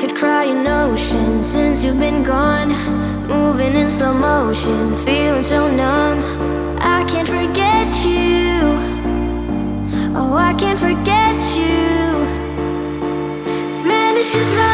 could cry an ocean since you've been gone. Moving in slow motion, feeling so numb. I can't forget you. Oh, I can't forget you. Man, it's just right.